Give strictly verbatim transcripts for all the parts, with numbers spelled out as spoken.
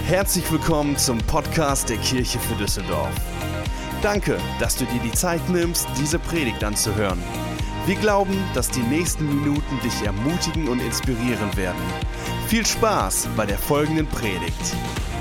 Herzlich willkommen zum Podcast der Kirche für Düsseldorf. Danke, dass du dir die Zeit nimmst, diese Predigt anzuhören. Wir glauben, dass die nächsten Minuten dich ermutigen und inspirieren werden. Viel Spaß bei der folgenden Predigt.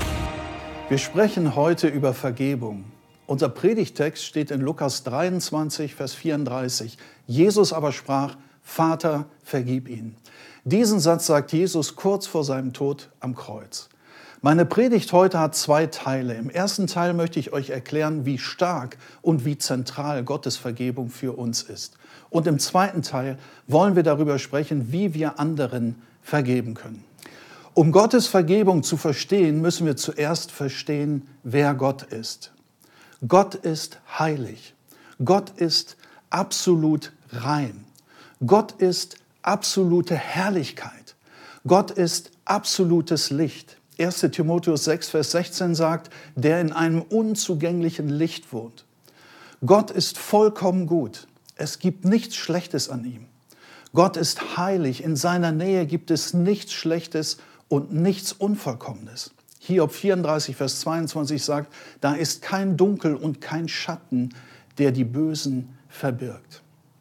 Wir sprechen heute über Vergebung. Unser Predigtext steht in Lukas dreiundzwanzig, Vers vierunddreißig. Jesus aber sprach: Vater, vergib ihnen. Diesen Satz sagt Jesus kurz vor seinem Tod am Kreuz. Meine Predigt heute hat zwei Teile. Im ersten Teil möchte ich euch erklären, wie stark und wie zentral Gottes Vergebung für uns ist. Und im zweiten Teil wollen wir darüber sprechen, wie wir anderen vergeben können. Um Gottes Vergebung zu verstehen, müssen wir zuerst verstehen, wer Gott ist. Gott ist heilig. Gott ist absolut rein. Gott ist absolute Herrlichkeit. Gott ist absolutes Licht. erster Timotheus sechs, Vers sechzehn sagt, der in einem unzugänglichen Licht wohnt. Gott ist vollkommen gut. Es gibt nichts Schlechtes an ihm. Gott ist heilig. In seiner Nähe gibt es nichts Schlechtes und nichts Unvollkommenes. Hiob vierunddreißig, Vers zweiundzwanzig sagt, da ist kein Dunkel und kein Schatten, der die Bösen verbirgt.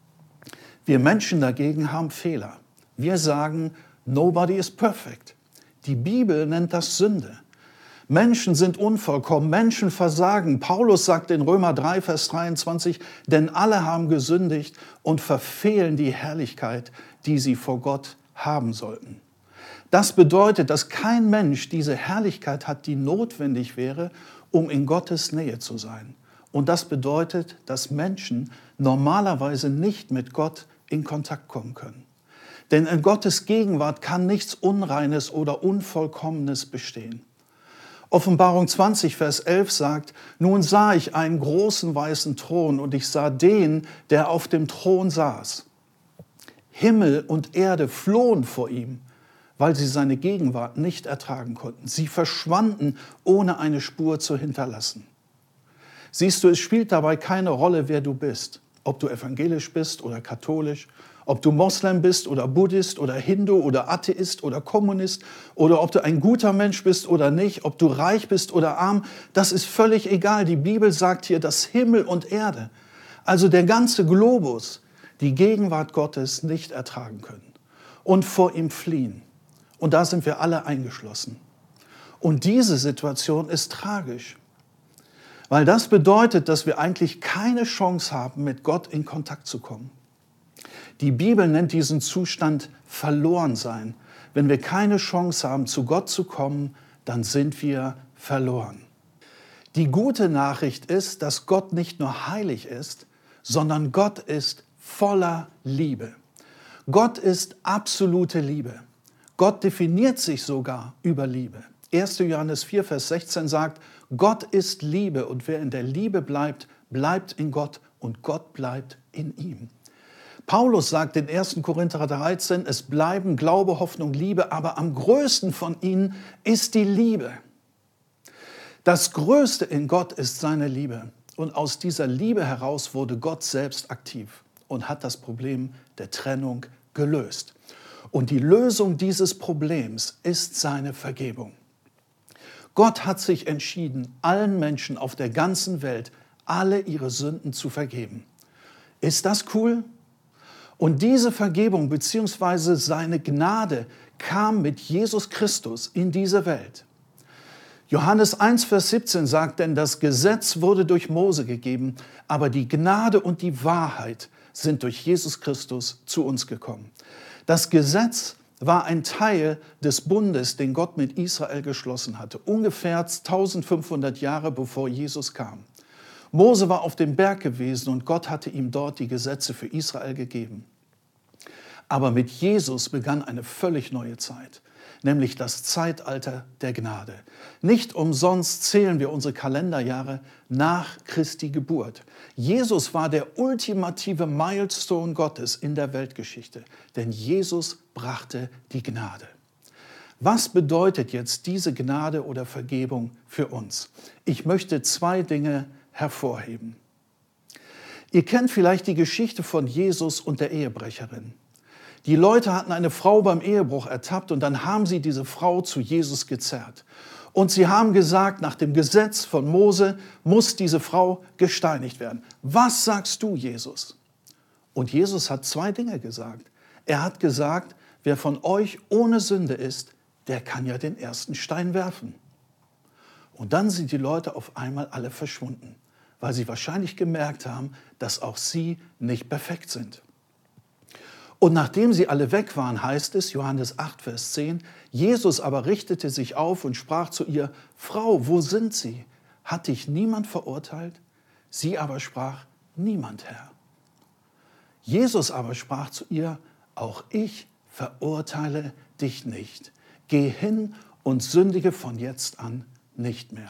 Wir Menschen dagegen haben Fehler. Wir sagen, nobody is perfect. Die Bibel nennt das Sünde. Menschen sind unvollkommen, Menschen versagen. Paulus sagt in Römer drei, Vers dreiundzwanzig, denn alle haben gesündigt und verfehlen die Herrlichkeit, die sie vor Gott haben sollten. Das bedeutet, dass kein Mensch diese Herrlichkeit hat, die notwendig wäre, um in Gottes Nähe zu sein. Und das bedeutet, dass Menschen normalerweise nicht mit Gott in Kontakt kommen können. Denn in Gottes Gegenwart kann nichts Unreines oder Unvollkommenes bestehen. Offenbarung zwanzig, Vers elf sagt, nun sah ich einen großen weißen Thron und ich sah den, der auf dem Thron saß. Himmel und Erde flohen vor ihm, weil sie seine Gegenwart nicht ertragen konnten. Sie verschwanden, ohne eine Spur zu hinterlassen. Siehst du, es spielt dabei keine Rolle, wer du bist. Ob du evangelisch bist oder katholisch, ob du Moslem bist oder Buddhist oder Hindu oder Atheist oder Kommunist oder ob du ein guter Mensch bist oder nicht, ob du reich bist oder arm, das ist völlig egal. Die Bibel sagt hier, dass Himmel und Erde, also der ganze Globus, die Gegenwart Gottes nicht ertragen können und vor ihm fliehen. Und da sind wir alle eingeschlossen. Und diese Situation ist tragisch, weil das bedeutet, dass wir eigentlich keine Chance haben, mit Gott in Kontakt zu kommen. Die Bibel nennt diesen Zustand Verlorensein. Wenn wir keine Chance haben, zu Gott zu kommen, dann sind wir verloren. Die gute Nachricht ist, dass Gott nicht nur heilig ist, sondern Gott ist voller Liebe. Gott ist absolute Liebe. Gott definiert sich sogar über Liebe. erster Johannes vier, Vers sechzehn sagt, Gott ist Liebe und wer in der Liebe bleibt, bleibt in Gott und Gott bleibt in ihm. Paulus sagt in erster Korinther dreizehn, es bleiben Glaube, Hoffnung, Liebe, aber am größten von ihnen ist die Liebe. Das Größte in Gott ist seine Liebe. Und aus dieser Liebe heraus wurde Gott selbst aktiv und hat das Problem der Trennung gelöst. Und die Lösung dieses Problems ist seine Vergebung. Gott hat sich entschieden, allen Menschen auf der ganzen Welt alle ihre Sünden zu vergeben. Ist das cool? Und diese Vergebung bzw. seine Gnade kam mit Jesus Christus in diese Welt. Johannes eins, Vers siebzehn sagt, denn das Gesetz wurde durch Mose gegeben, aber die Gnade und die Wahrheit sind durch Jesus Christus zu uns gekommen. Das Gesetz war ein Teil des Bundes, den Gott mit Israel geschlossen hatte, ungefähr eintausendfünfhundert Jahre bevor Jesus kam. Mose war auf dem Berg gewesen und Gott hatte ihm dort die Gesetze für Israel gegeben. Aber mit Jesus begann eine völlig neue Zeit, nämlich das Zeitalter der Gnade. Nicht umsonst zählen wir unsere Kalenderjahre nach Christi Geburt. Jesus war der ultimative Milestone Gottes in der Weltgeschichte, denn Jesus brachte die Gnade. Was bedeutet jetzt diese Gnade oder Vergebung für uns? Ich möchte zwei Dinge hervorheben. Ihr kennt vielleicht die Geschichte von Jesus und der Ehebrecherin. Die Leute hatten eine Frau beim Ehebruch ertappt und dann haben sie diese Frau zu Jesus gezerrt. Und sie haben gesagt, nach dem Gesetz von Mose muss diese Frau gesteinigt werden. Was sagst du, Jesus? Und Jesus hat zwei Dinge gesagt. Er hat gesagt, wer von euch ohne Sünde ist, der kann ja den ersten Stein werfen. Und dann sind die Leute auf einmal alle verschwunden, weil sie wahrscheinlich gemerkt haben, dass auch sie nicht perfekt sind. Und nachdem sie alle weg waren, heißt es, Johannes acht, Vers zehn, Jesus aber richtete sich auf und sprach zu ihr, Frau, wo sind sie? Hat dich niemand verurteilt? Sie aber sprach, niemand, Herr. Jesus aber sprach zu ihr, auch ich verurteile dich nicht. Geh hin und sündige von jetzt an nicht mehr.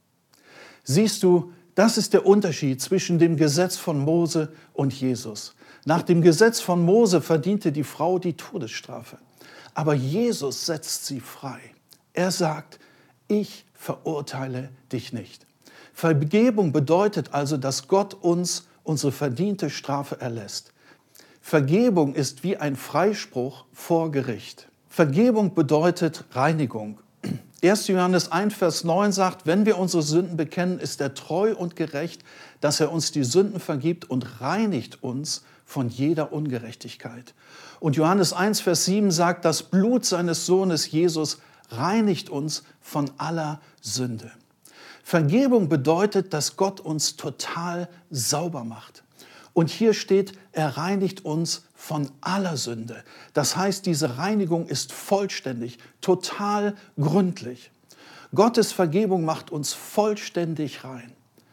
Siehst du, das ist der Unterschied zwischen dem Gesetz von Mose und Jesus. Nach dem Gesetz von Mose verdiente die Frau die Todesstrafe. Aber Jesus setzt sie frei. Er sagt, ich verurteile dich nicht. Vergebung bedeutet also, dass Gott uns unsere verdiente Strafe erlässt. Vergebung ist wie ein Freispruch vor Gericht. Vergebung bedeutet Reinigung. erster Johannes eins, Vers neun sagt, wenn wir unsere Sünden bekennen, ist er treu und gerecht, dass er uns die Sünden vergibt und reinigt uns von jeder Ungerechtigkeit. Und Johannes eins, Vers sieben sagt, das Blut seines Sohnes Jesus reinigt uns von aller Sünde. Vergebung bedeutet, dass Gott uns total sauber macht. Und hier steht, er reinigt uns von aller Sünde. Das heißt, diese Reinigung ist vollständig, total gründlich. Gottes Vergebung macht uns vollständig rein.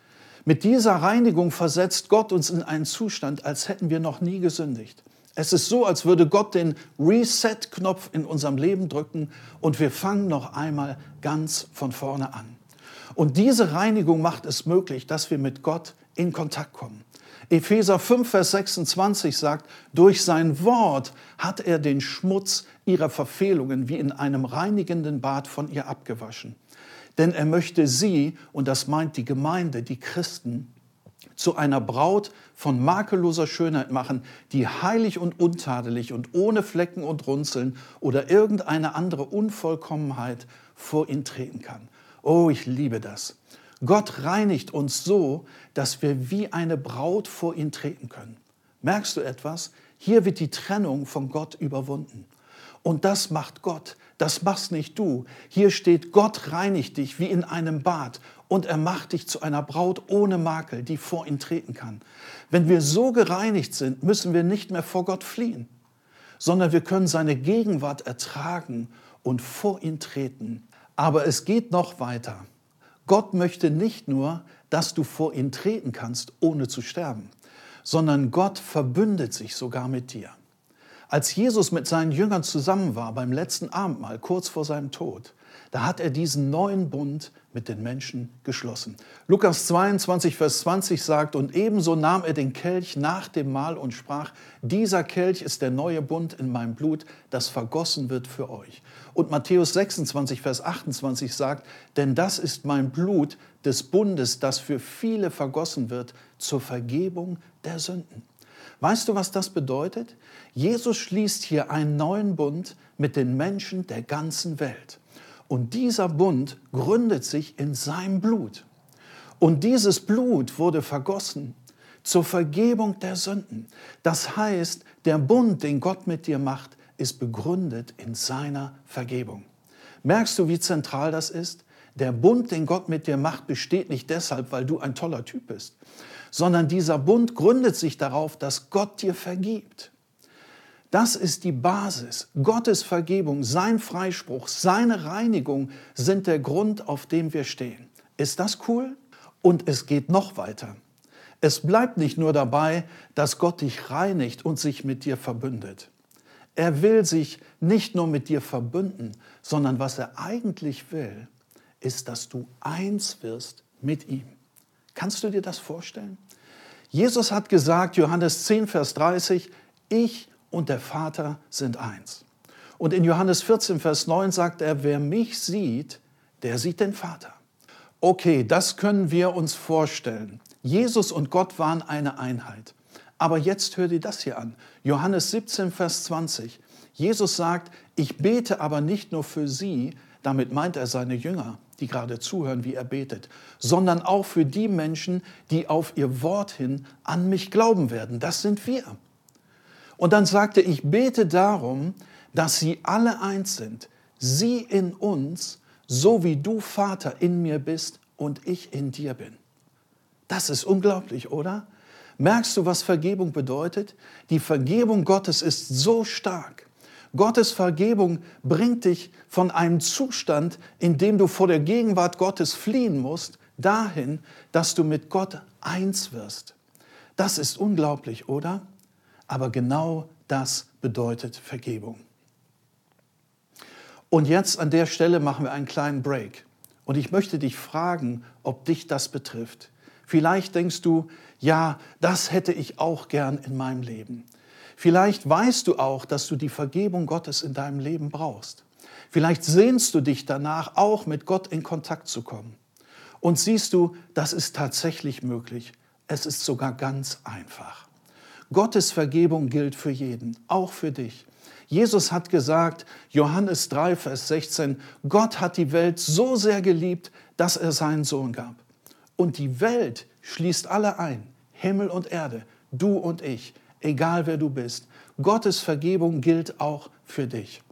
Mit dieser Reinigung versetzt Gott uns in einen Zustand, als hätten wir noch nie gesündigt. Es ist so, als würde Gott den Reset-Knopf in unserem Leben drücken und wir fangen noch einmal ganz von vorne an. Und diese Reinigung macht es möglich, dass wir mit Gott in Kontakt kommen. Epheser fünf, Vers sechsundzwanzig sagt, durch sein Wort hat er den Schmutz ihrer Verfehlungen wie in einem reinigenden Bad von ihr abgewaschen. Denn er möchte sie, und das meint die Gemeinde, die Christen, zu einer Braut von makelloser Schönheit machen, die heilig und untadelig und ohne Flecken und Runzeln oder irgendeine andere Unvollkommenheit vor ihn treten kann. Oh, ich liebe das. Gott reinigt uns so, dass wir wie eine Braut vor ihn treten können. Merkst du etwas? Hier wird die Trennung von Gott überwunden. Und das macht Gott, das machst nicht du. Hier steht, Gott reinigt dich wie in einem Bad und er macht dich zu einer Braut ohne Makel, die vor ihn treten kann. Wenn wir so gereinigt sind, müssen wir nicht mehr vor Gott fliehen, sondern wir können seine Gegenwart ertragen und vor ihn treten. Aber es geht noch weiter. Gott möchte nicht nur, dass du vor ihn treten kannst, ohne zu sterben, sondern Gott verbündet sich sogar mit dir. Als Jesus mit seinen Jüngern zusammen war beim letzten Abendmahl, kurz vor seinem Tod, da hat er diesen neuen Bund mit den Menschen geschlossen. Lukas zweiundzwanzig, Vers zwanzig sagt, und ebenso nahm er den Kelch nach dem Mahl und sprach, dieser Kelch ist der neue Bund in meinem Blut, das vergossen wird für euch. Und Matthäus sechsundzwanzig, Vers achtundzwanzig sagt, denn das ist mein Blut des Bundes, das für viele vergossen wird zur Vergebung der Sünden. Weißt du, was das bedeutet? Jesus schließt hier einen neuen Bund mit den Menschen der ganzen Welt. Und dieser Bund gründet sich in seinem Blut. Und dieses Blut wurde vergossen zur Vergebung der Sünden. Das heißt, der Bund, den Gott mit dir macht, ist begründet in seiner Vergebung. Merkst du, wie zentral das ist? Der Bund, den Gott mit dir macht, besteht nicht deshalb, weil du ein toller Typ bist, sondern dieser Bund gründet sich darauf, dass Gott dir vergibt. Das ist die Basis. Gottes Vergebung, sein Freispruch, seine Reinigung sind der Grund, auf dem wir stehen. Ist das cool? Und es geht noch weiter. Es bleibt nicht nur dabei, dass Gott dich reinigt und sich mit dir verbündet. Er will sich nicht nur mit dir verbünden, sondern was er eigentlich will, ist, dass du eins wirst mit ihm. Kannst du dir das vorstellen? Jesus hat gesagt, Johannes zehn, Vers dreißig, ich und der Vater sind eins. Und in Johannes vierzehn, Vers neun sagt er, wer mich sieht, der sieht den Vater. Okay, das können wir uns vorstellen. Jesus und Gott waren eine Einheit. Aber jetzt hör dir das hier an. Johannes siebzehn, Vers zwanzig. Jesus sagt, ich bete aber nicht nur für sie, damit meint er seine Jünger, die gerade zuhören, wie er betet, sondern auch für die Menschen, die auf ihr Wort hin an mich glauben werden. Das sind wir. Und dann sagte er, ich bete darum, dass sie alle eins sind, sie in uns, so wie du, Vater, in mir bist und ich in dir bin. Das ist unglaublich, oder? Merkst du, was Vergebung bedeutet? Die Vergebung Gottes ist so stark. Gottes Vergebung bringt dich von einem Zustand, in dem du vor der Gegenwart Gottes fliehen musst, dahin, dass du mit Gott eins wirst. Das ist unglaublich, oder? Aber genau das bedeutet Vergebung. Und jetzt an der Stelle machen wir einen kleinen Break. Und ich möchte dich fragen, ob dich das betrifft. Vielleicht denkst du, ja, das hätte ich auch gern in meinem Leben. Vielleicht weißt du auch, dass du die Vergebung Gottes in deinem Leben brauchst. Vielleicht sehnst du dich danach, auch mit Gott in Kontakt zu kommen. Und siehst du, das ist tatsächlich möglich. Es ist sogar ganz einfach. Gottes Vergebung gilt für jeden, auch für dich. Jesus hat gesagt, Johannes drei, Vers sechzehn, Gott hat die Welt so sehr geliebt, dass er seinen Sohn gab. Und die Welt schließt alle ein, Himmel und Erde, du und ich, egal wer du bist. Gottes Vergebung gilt auch für dich.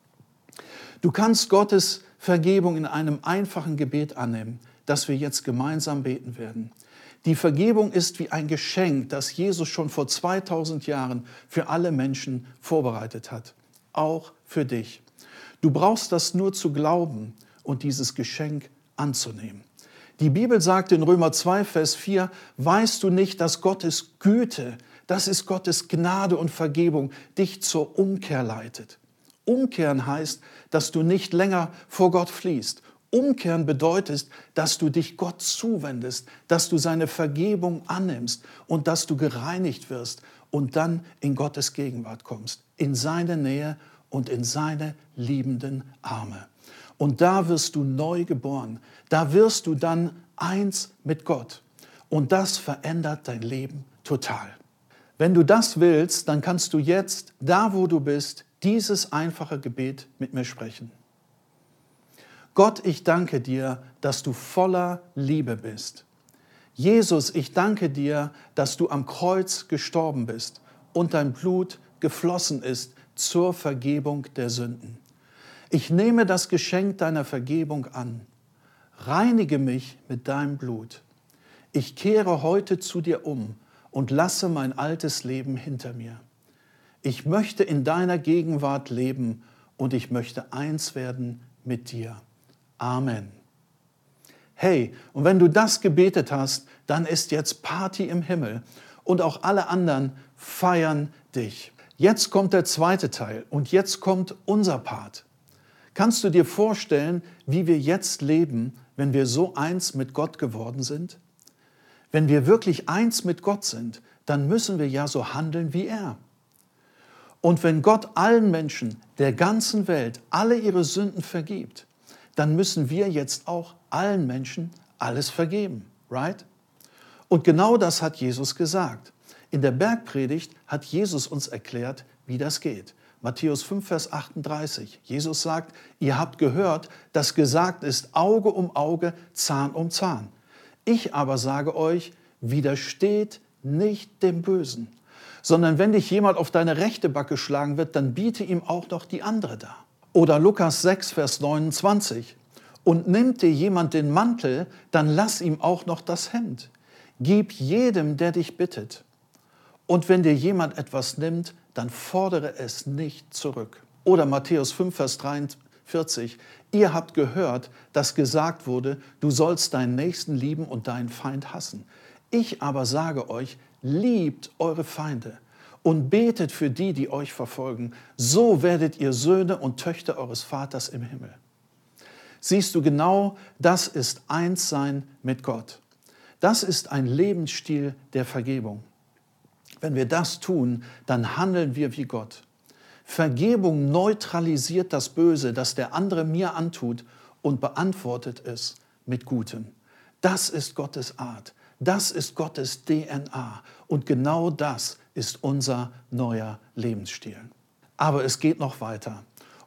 Du kannst Gottes Vergebung in einem einfachen Gebet annehmen, das wir jetzt gemeinsam beten werden. Die Vergebung ist wie ein Geschenk, das Jesus schon vor zweitausend Jahren für alle Menschen vorbereitet hat, auch für dich. Du brauchst das nur zu glauben und dieses Geschenk anzunehmen. Die Bibel sagt in Römer zwei, Vers vier, weißt du nicht, dass Gottes Güte, das ist Gottes Gnade und Vergebung, dich zur Umkehr leitet. Umkehren heißt, dass du nicht länger vor Gott fliehst. Umkehren bedeutet, dass du dich Gott zuwendest, dass du seine Vergebung annimmst und dass du gereinigt wirst und dann in Gottes Gegenwart kommst, in seine Nähe und in seine liebenden Arme. Und da wirst du neu geboren, da wirst du dann eins mit Gott und das verändert dein Leben total. Wenn du das willst, dann kannst du jetzt, da wo du bist, dieses einfache Gebet mit mir sprechen. Gott, ich danke dir, dass du voller Liebe bist. Jesus, ich danke dir, dass du am Kreuz gestorben bist und dein Blut geflossen ist zur Vergebung der Sünden. Ich nehme das Geschenk deiner Vergebung an. Reinige mich mit deinem Blut. Ich kehre heute zu dir um und lasse mein altes Leben hinter mir. Ich möchte in deiner Gegenwart leben und ich möchte eins werden mit dir. Amen. Hey, und wenn du das gebetet hast, dann ist jetzt Party im Himmel und auch alle anderen feiern dich. Jetzt kommt der zweite Teil und jetzt kommt unser Part. Kannst du dir vorstellen, wie wir jetzt leben, wenn wir so eins mit Gott geworden sind? Wenn wir wirklich eins mit Gott sind, dann müssen wir ja so handeln wie er. Und wenn Gott allen Menschen der ganzen Welt alle ihre Sünden vergibt, dann müssen wir jetzt auch allen Menschen alles vergeben, right? Und genau das hat Jesus gesagt. In der Bergpredigt hat Jesus uns erklärt, wie das geht. Matthäus fünf, Vers achtunddreißig. Jesus sagt, ihr habt gehört, dass gesagt ist, Auge um Auge, Zahn um Zahn. Ich aber sage euch, widersteht nicht dem Bösen, sondern wenn dich jemand auf deine rechte Backe schlagen wird, dann biete ihm auch noch die andere dar. Oder Lukas sechs, Vers neunundzwanzig. Und nimmt dir jemand den Mantel, dann lass ihm auch noch das Hemd. Gib jedem, der dich bittet. Und wenn dir jemand etwas nimmt, dann fordere es nicht zurück. Oder Matthäus fünf, Vers dreiundvierzig. Ihr habt gehört, dass gesagt wurde, du sollst deinen Nächsten lieben und deinen Feind hassen. Ich aber sage euch, liebt eure Feinde und betet für die, die euch verfolgen. So werdet ihr Söhne und Töchter eures Vaters im Himmel. Siehst du, genau das ist Einssein mit Gott. Das ist ein Lebensstil der Vergebung. Wenn wir das tun, dann handeln wir wie Gott. Vergebung neutralisiert das Böse, das der andere mir antut und beantwortet es mit Gutem. Das ist Gottes Art. Das ist Gottes D N A. Und genau das ist unser neuer Lebensstil. Aber es geht noch weiter.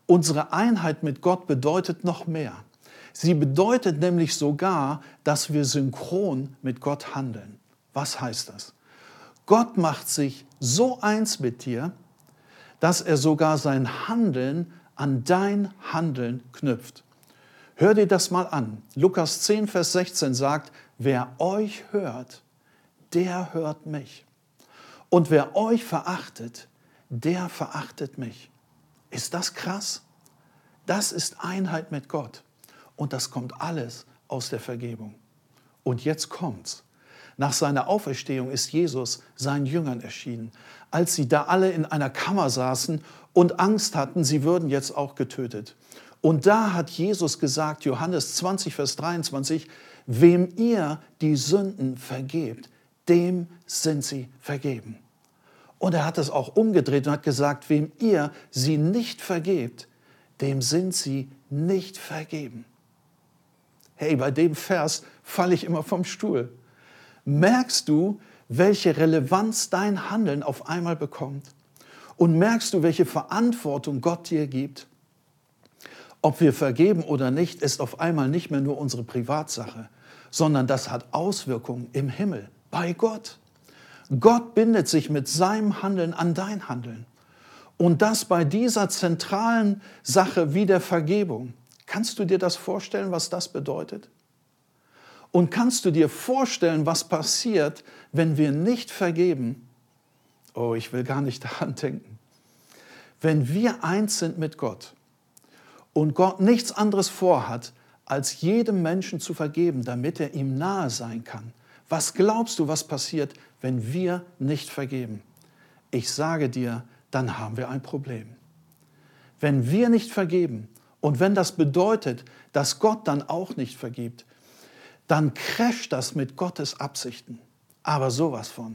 Unsere Einheit mit Gott bedeutet noch mehr. Sie bedeutet nämlich sogar, dass wir synchron mit Gott handeln. Was heißt das? Gott macht sich so eins mit dir, dass er sogar sein Handeln an dein Handeln knüpft. Hör dir das mal an. Lukas zehn, Vers sechzehn sagt, wer euch hört, der hört mich. Und wer euch verachtet, der verachtet mich. Ist das krass? Das ist Einheit mit Gott. Und das kommt alles aus der Vergebung. Und jetzt kommt's. Nach seiner Auferstehung ist Jesus seinen Jüngern erschienen. Als sie da alle in einer Kammer saßen und Angst hatten, sie würden jetzt auch getötet. Und da hat Jesus gesagt, Johannes zwanzig, Vers dreiundzwanzig, wem ihr die Sünden vergebt, dem sind sie vergeben. Und er hat es auch umgedreht und hat gesagt, wem ihr sie nicht vergebt, dem sind sie nicht vergeben. Hey, bei dem Vers falle ich immer vom Stuhl. Merkst du, welche Relevanz dein Handeln auf einmal bekommt? Und merkst du, welche Verantwortung Gott dir gibt? Ob wir vergeben oder nicht, ist auf einmal nicht mehr nur unsere Privatsache, sondern das hat Auswirkungen im Himmel, bei Gott. Gott bindet sich mit seinem Handeln an dein Handeln. Und das bei dieser zentralen Sache wie der Vergebung. Kannst du dir das vorstellen, was das bedeutet? Und kannst du dir vorstellen, was passiert, wenn wir nicht vergeben? Oh, ich will gar nicht daran denken. Wenn wir eins sind mit Gott und Gott nichts anderes vorhat, als jedem Menschen zu vergeben, damit er ihm nahe sein kann. Was glaubst du, was passiert, wenn wir nicht vergeben? Ich sage dir, dann haben wir ein Problem. Wenn wir nicht vergeben und wenn das bedeutet, dass Gott dann auch nicht vergibt, dann crasht das mit Gottes Absichten. Aber sowas von.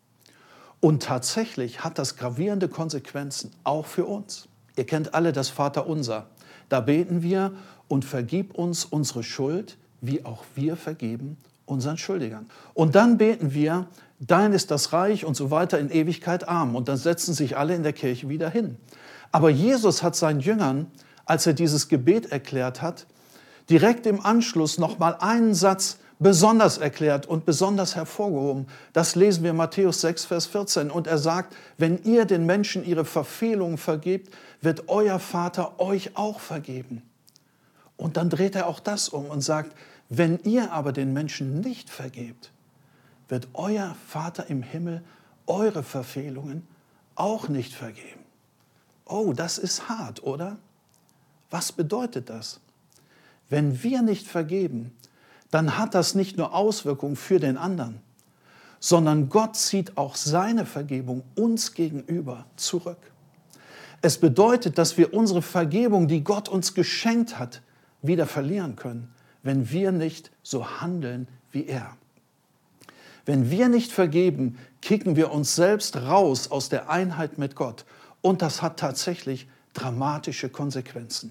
Und tatsächlich hat das gravierende Konsequenzen, auch für uns. Ihr kennt alle das Vaterunser. Da beten wir und vergib uns unsere Schuld, wie auch wir vergeben unseren Schuldigern. Und dann beten wir, dein ist das Reich und so weiter in Ewigkeit Amen. Und dann setzen sich alle in der Kirche wieder hin. Aber Jesus hat seinen Jüngern, als er dieses Gebet erklärt hat, direkt im Anschluss nochmal einen Satz besonders erklärt und besonders hervorgehoben. Das lesen wir in Matthäus sechs, Vers vierzehn. Und er sagt, wenn ihr den Menschen ihre Verfehlungen vergebt, wird euer Vater euch auch vergeben. Und dann dreht er auch das um und sagt, wenn ihr aber den Menschen nicht vergebt, wird euer Vater im Himmel eure Verfehlungen auch nicht vergeben. Oh, das ist hart, oder? Was bedeutet das? Wenn wir nicht vergeben, dann hat das nicht nur Auswirkungen für den anderen, sondern Gott zieht auch seine Vergebung uns gegenüber zurück. Es bedeutet, dass wir unsere Vergebung, die Gott uns geschenkt hat, wieder verlieren können, wenn wir nicht so handeln wie er. Wenn wir nicht vergeben, kicken wir uns selbst raus aus der Einheit mit Gott. Und das hat tatsächlich dramatische Konsequenzen.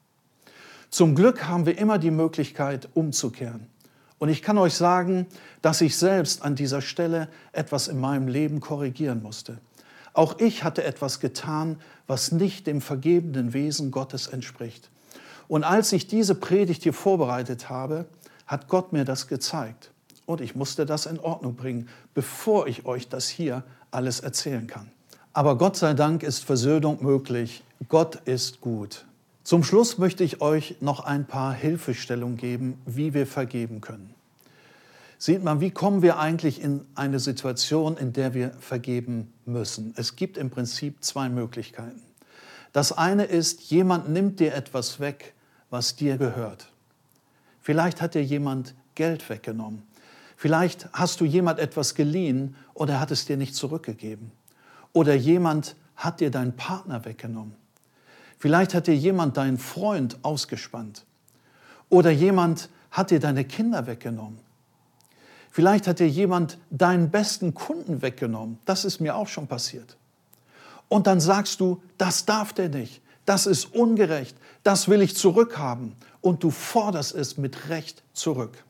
Zum Glück haben wir immer die Möglichkeit, umzukehren. Und ich kann euch sagen, dass ich selbst an dieser Stelle etwas in meinem Leben korrigieren musste. Auch ich hatte etwas getan, was nicht dem vergebenden Wesen Gottes entspricht. Und als ich diese Predigt hier vorbereitet habe, hat Gott mir das gezeigt. Und ich musste das in Ordnung bringen, bevor ich euch das hier alles erzählen kann. Aber Gott sei Dank ist Versöhnung möglich. Gott ist gut. Zum Schluss möchte ich euch noch ein paar Hilfestellungen geben, wie wir vergeben können. Sieht man, wie kommen wir eigentlich in eine Situation, in der wir vergeben müssen? Es gibt im Prinzip zwei Möglichkeiten. Das eine ist, jemand nimmt dir etwas weg, was dir gehört. Vielleicht hat dir jemand Geld weggenommen. Vielleicht hast du jemand etwas geliehen und er hat es dir nicht zurückgegeben. Oder jemand hat dir deinen Partner weggenommen. Vielleicht hat dir jemand deinen Freund ausgespannt. Oder jemand hat dir deine Kinder weggenommen. Vielleicht hat dir jemand deinen besten Kunden weggenommen. Das ist mir auch schon passiert. Und dann sagst du, das darf der nicht. Das ist ungerecht. Das will ich zurückhaben. Und du forderst es mit Recht zurück.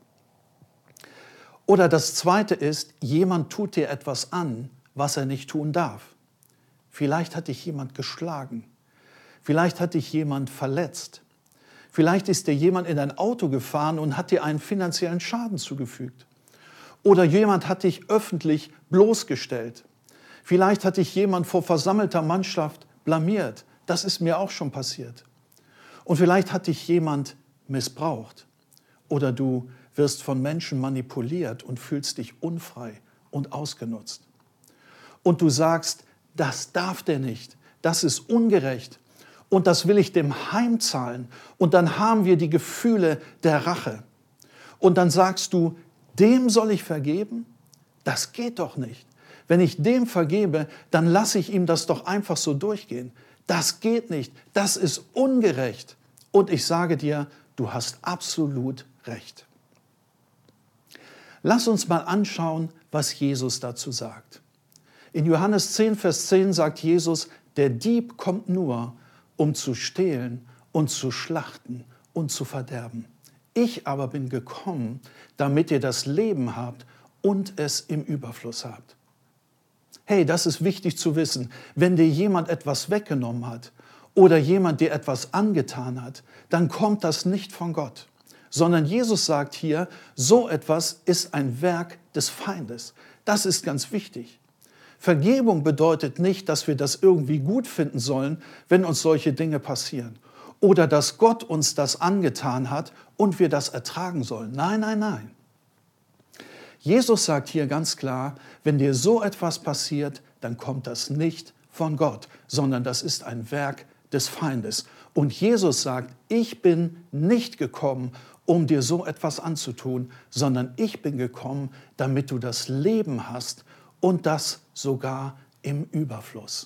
Oder das Zweite ist, jemand tut dir etwas an, was er nicht tun darf. Vielleicht hat dich jemand geschlagen. Vielleicht hat dich jemand verletzt. Vielleicht ist dir jemand in dein Auto gefahren und hat dir einen finanziellen Schaden zugefügt. Oder jemand hat dich öffentlich bloßgestellt. Vielleicht hat dich jemand vor versammelter Mannschaft blamiert. Das ist mir auch schon passiert. Und vielleicht hat dich jemand missbraucht. Oder du wirst von Menschen manipuliert und fühlst dich unfrei und ausgenutzt. Und du sagst, das darf der nicht, das ist ungerecht und das will ich dem heimzahlen. Und dann haben wir die Gefühle der Rache. Und dann sagst du, dem soll ich vergeben? Das geht doch nicht. Wenn ich dem vergebe, dann lasse ich ihm das doch einfach so durchgehen. Das geht nicht, das ist ungerecht. Und ich sage dir, du hast absolut recht. Lass uns mal anschauen, was Jesus dazu sagt. In Johannes zehn, Vers zehn sagt Jesus, der Dieb kommt nur, um zu stehlen und zu schlachten und zu verderben. Ich aber bin gekommen, damit ihr das Leben habt und es im Überfluss habt. Hey, das ist wichtig zu wissen. Wenn dir jemand etwas weggenommen hat oder jemand dir etwas angetan hat, dann kommt das nicht von Gott. Sondern Jesus sagt hier, so etwas ist ein Werk des Feindes. Das ist ganz wichtig. Vergebung bedeutet nicht, dass wir das irgendwie gut finden sollen, wenn uns solche Dinge passieren. Oder dass Gott uns das angetan hat und wir das ertragen sollen. Nein, nein, nein. Jesus sagt hier ganz klar, wenn dir so etwas passiert, dann kommt das nicht von Gott, sondern das ist ein Werk des Feindes. Und Jesus sagt, ich bin nicht gekommen, um dir so etwas anzutun, sondern ich bin gekommen, damit du das Leben hast und das sogar im Überfluss.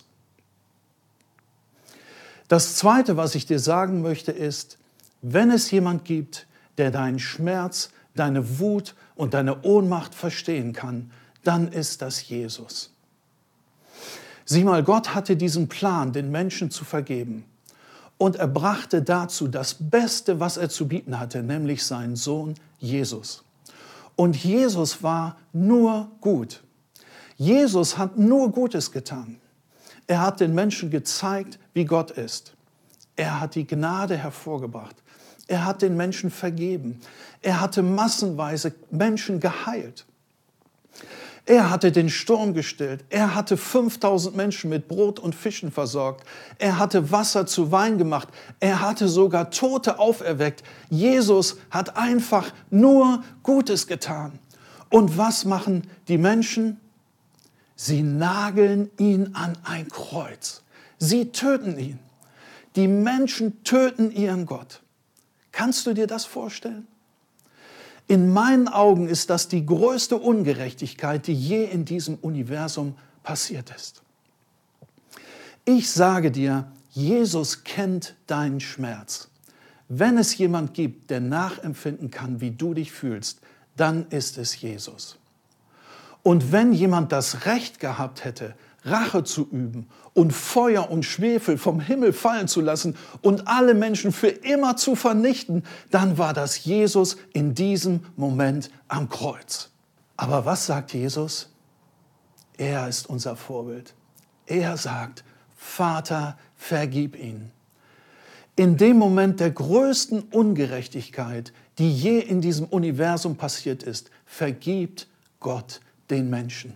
Das Zweite, was ich dir sagen möchte, ist, wenn es jemand gibt, der deinen Schmerz, deine Wut und deine Ohnmacht verstehen kann, dann ist das Jesus. Sieh mal, Gott hatte diesen Plan, den Menschen zu vergeben. Und er brachte dazu das Beste, was er zu bieten hatte, nämlich seinen Sohn Jesus. Und Jesus war nur gut. Jesus hat nur Gutes getan. Er hat den Menschen gezeigt, wie Gott ist. Er hat die Gnade hervorgebracht. Er hat den Menschen vergeben. Er hatte massenweise Menschen geheilt. Er hatte den Sturm gestillt. Er hatte fünftausend Menschen mit Brot und Fischen versorgt. Er hatte Wasser zu Wein gemacht. Er hatte sogar Tote auferweckt. Jesus hat einfach nur Gutes getan. Und was machen die Menschen? Sie nageln ihn an ein Kreuz. Sie töten ihn. Die Menschen töten ihren Gott. Kannst du dir das vorstellen? In meinen Augen ist das die größte Ungerechtigkeit, die je in diesem Universum passiert ist. Ich sage dir, Jesus kennt deinen Schmerz. Wenn es jemand gibt, der nachempfinden kann, wie du dich fühlst, dann ist es Jesus. Und wenn jemand das Recht gehabt hätte, Rache zu üben und Feuer und Schwefel vom Himmel fallen zu lassen und alle Menschen für immer zu vernichten, dann war das Jesus in diesem Moment am Kreuz. Aber was sagt Jesus? Er ist unser Vorbild. Er sagt, Vater, vergib ihnen. In dem Moment der größten Ungerechtigkeit, die je in diesem Universum passiert ist, vergibt Gott den Menschen.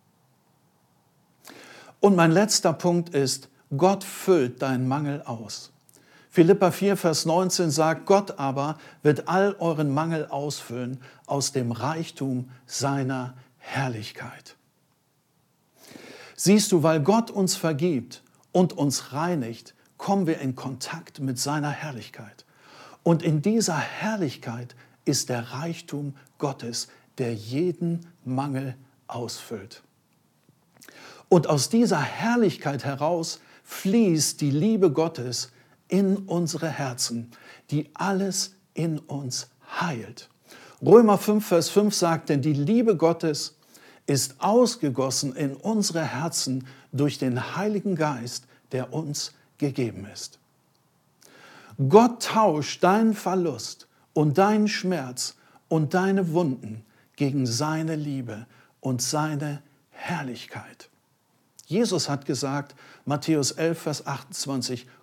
Und mein letzter Punkt ist, Gott füllt deinen Mangel aus. Philipper vier, Vers neunzehn sagt, Gott aber wird all euren Mangel ausfüllen aus dem Reichtum seiner Herrlichkeit. Siehst du, weil Gott uns vergibt und uns reinigt, kommen wir in Kontakt mit seiner Herrlichkeit. Und in dieser Herrlichkeit ist der Reichtum Gottes, der jeden Mangel ausfüllt. Und aus dieser Herrlichkeit heraus fließt die Liebe Gottes in unsere Herzen, die alles in uns heilt. Römer fünf, Vers fünf sagt, denn die Liebe Gottes ist ausgegossen in unsere Herzen durch den Heiligen Geist, der uns gegeben ist. Gott tauscht deinen Verlust und deinen Schmerz und deine Wunden gegen seine Liebe und seine Herrlichkeit. Jesus hat gesagt, Matthäus elf, Vers achtundzwanzig,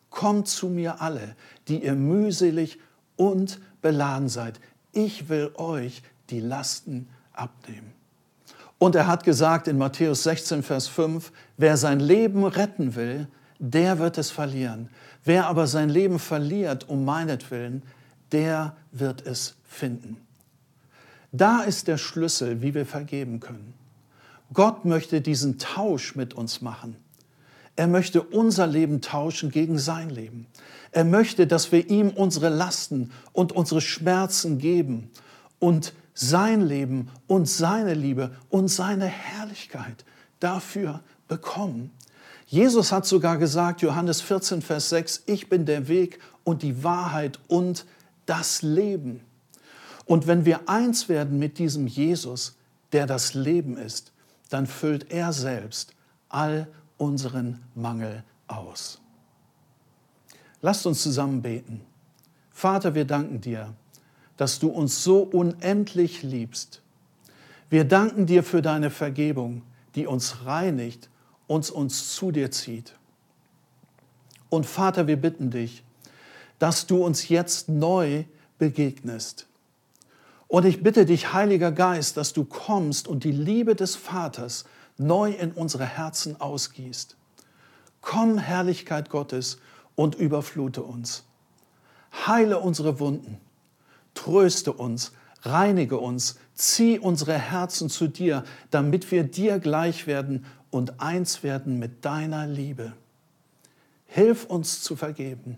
kommt zu mir alle, die ihr mühselig und beladen seid. Ich will euch die Lasten abnehmen. Und er hat gesagt in Matthäus sechzehn, Vers fünf, wer sein Leben retten will, der wird es verlieren. Wer aber sein Leben verliert um meinetwillen, der wird es finden. Da ist der Schlüssel, wie wir vergeben können. Gott möchte diesen Tausch mit uns machen. Er möchte unser Leben tauschen gegen sein Leben. Er möchte, dass wir ihm unsere Lasten und unsere Schmerzen geben und sein Leben und seine Liebe und seine Herrlichkeit dafür bekommen. Jesus hat sogar gesagt, Johannes vierzehn, Vers sechs, ich bin der Weg und die Wahrheit und das Leben. Und wenn wir eins werden mit diesem Jesus, der das Leben ist, dann füllt er selbst all unseren Mangel aus. Lasst uns zusammen beten. Vater, wir danken dir, dass du uns so unendlich liebst. Wir danken dir für deine Vergebung, die uns reinigt und uns zu dir zieht. Und Vater, wir bitten dich, dass du uns jetzt neu begegnest. Und ich bitte dich, Heiliger Geist, dass du kommst und die Liebe des Vaters neu in unsere Herzen ausgießt. Komm, Herrlichkeit Gottes, und überflute uns. Heile unsere Wunden. Tröste uns, reinige uns, zieh unsere Herzen zu dir, damit wir dir gleich werden und eins werden mit deiner Liebe. Hilf uns zu vergeben.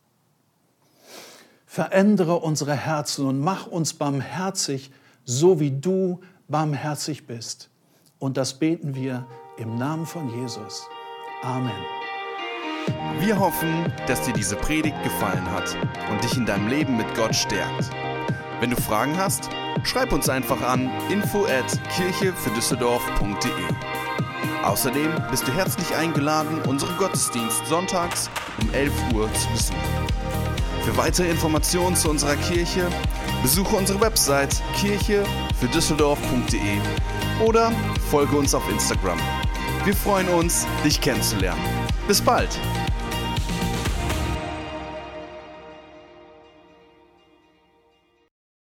Verändere unsere Herzen und mach uns barmherzig, so wie du barmherzig bist. Und das beten wir im Namen von Jesus. Amen. Wir hoffen, dass dir diese Predigt gefallen hat und dich in deinem Leben mit Gott stärkt. Wenn du Fragen hast, schreib uns einfach an info at kirche für düsseldorf punkt de. Außerdem bist du herzlich eingeladen, unseren Gottesdienst sonntags um elf Uhr zu besuchen. Für weitere Informationen zu unserer Kirche besuche unsere Website kirche für düsseldorf punkt de oder folge uns auf Instagram. Wir freuen uns, dich kennenzulernen. Bis bald!